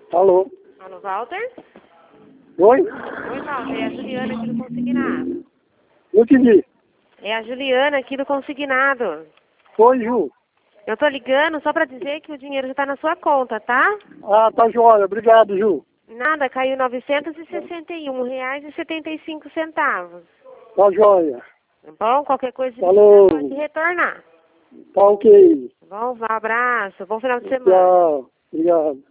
Alô? Alô, Walter? Oi? Oi, Walter, é a Juliana aqui do Consignado. Não entendi. É a Juliana aqui do Consignado. Oi, Ju. Eu tô ligando só pra dizer que o dinheiro já tá na sua conta, tá? Ah, tá joia. Obrigado, Ju. Nada, caiu R$ 961,75. Tá joia. Tá bom? Qualquer coisa que Falou. precisar pode retornar. Tá ok. Tá bom? Um abraço. Bom final de semana. Tchau. Obrigado.